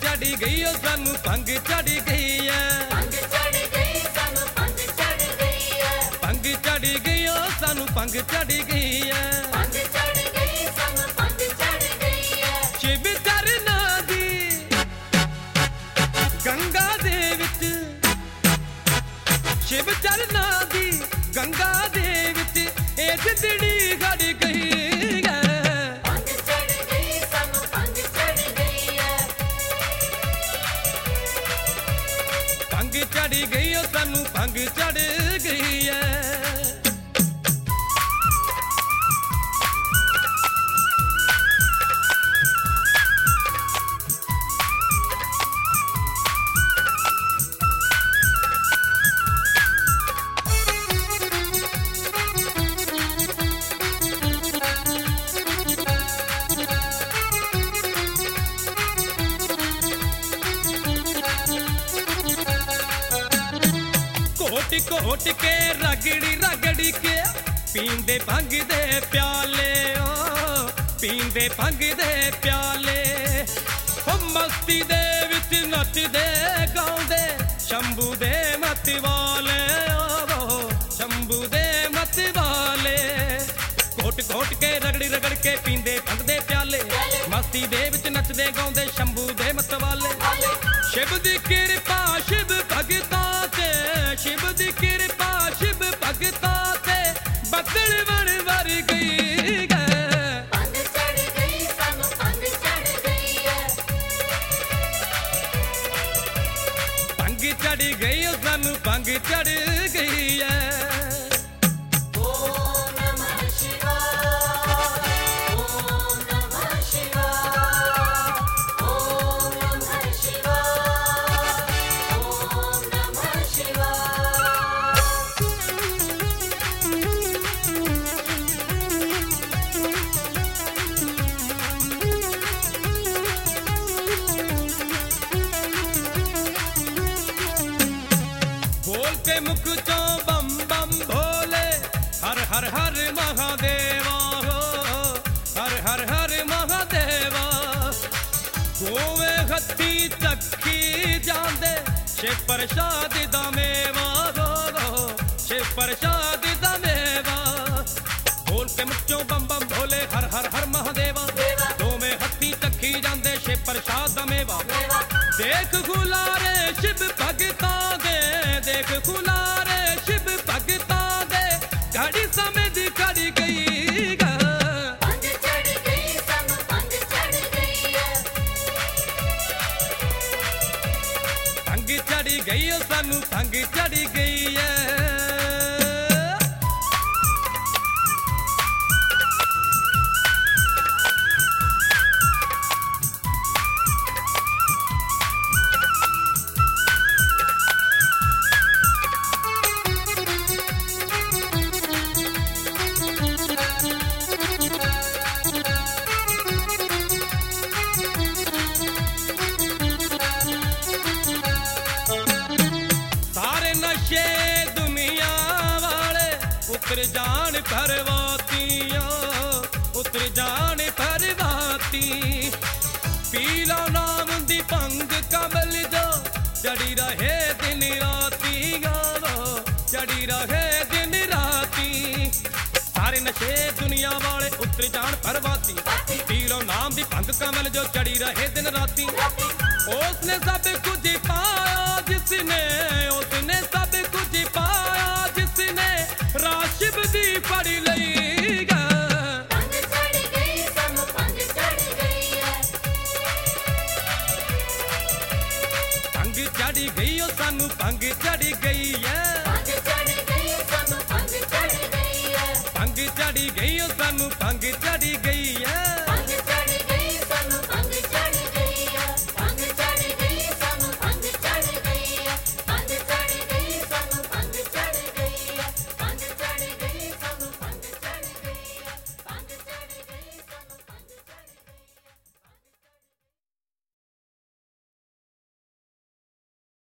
चढ़ी गई ओ सानू भंग चढ़ गई है, भंग चढ़ गई सानू भंग चढ़ गई है, भंग चढ़ी गई ओ सानू भंग चढ़ गई है, भंग चढ़ गई सानू भंग चढ़ गई है। शिव चरना दी गंगा दे विच, शिव चरना दी गंगा दे विच ए जिंदड़ी गड़ गई है, भंग चढ़ गई सानू भंग चढ़ गई है, भंग चढ़ी गई ओ सानू भंग चढ़ गई है। घोट के रगड़ी रगड़ी के पींदे भंग दे प्याले, ओ पींदे भंग दे प्याले, ओ मस्ती दे विच नचदे गाउंदे शंभू दे मत वाले, ओ शंभू दे मत वाले। घोट घोट के रगड़ी रगड़ के पींदे भंग दे प्याले, मस्ती दे विच नचदे गाउंदे शंभू दे मत वाले। शिव दी कृपा शिव भगतां ते, शिव दी कृपा शिव भगतां ते बदल वर वर गई है, भंग चढ़ गई सानू भंग चढ़ गई है, भंग चढ़ गई ओ सानू भंग चढ़ गई है। ओम नमः शिवाय, ओम नमः शिवाय, ओम नमः शिवाय, ओम नमः शिवाय। बोलते मुख चो बम बम भोले, हर हर हर महादेवा हो, हर हर हर महादेवा। गोवे हत्ती चक्की जांदे शिव प्रसाद दा मेवा हो, शिव प्रसाद दा मेवा। बोलते मुख चो बम बम भोले, हर हर हर महादेवा। दोवें हत्ती चक्की जांदे शिव प्रसाद दा मेवा। देख खुलारे शिव भगतां दे, देख खुलारे शिव भगतां दे, घड़ी समझ खड़ गई है, भंग चढ़ गई सानू भंग चढ़ गई है, भंग चढ़ गई ओ सानू भंग चढ़ गई है। सारे नशे दुनिया वाले उतर जान परवातिया, उतर जान परवाती। पी लो नाम दी भंग कमल जो चढ़ी रहे दिन राती, गालो चढ़ी रहे दिन राती। सारे नशे दुनिया वाले उतर जान परवाती, पी लो नाम दी भंग कमल जो चढ़ी रहे दिन राती। उसने सब कुछ पाया जिसने, उसने सब कुछ पाया जिसने राशिब दी पढ़ लई है, भंग चढ़ गई सानू भंग चढ़ गई है, भंग चढ़ गई ओ सानू भंग चढ़ गई है।